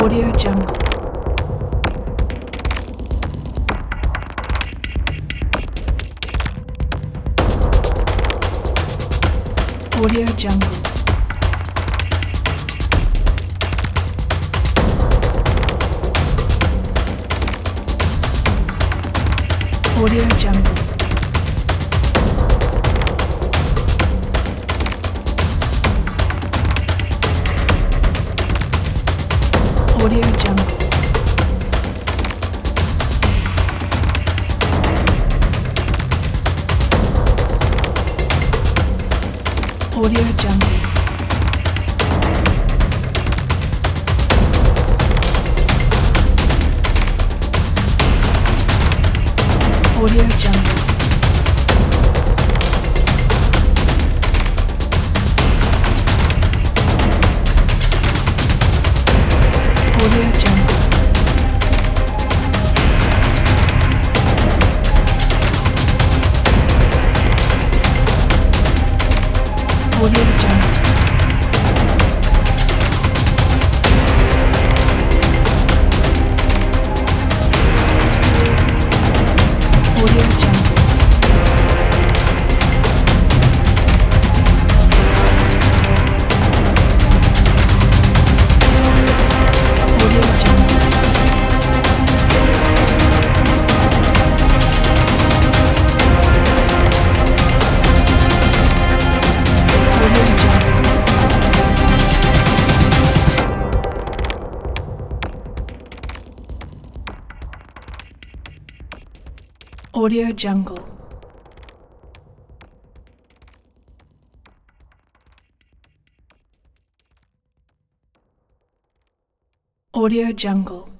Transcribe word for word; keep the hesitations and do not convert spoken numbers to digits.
Audio Jungle. Audio Jungle. Audio Jungle. Audio Jungle. Audio Jungle. Audio Jungle. Audio Jungle. Audio Jungle. Audio Jungle. Audio Jungle. Audio Jungle. Audio Jungle.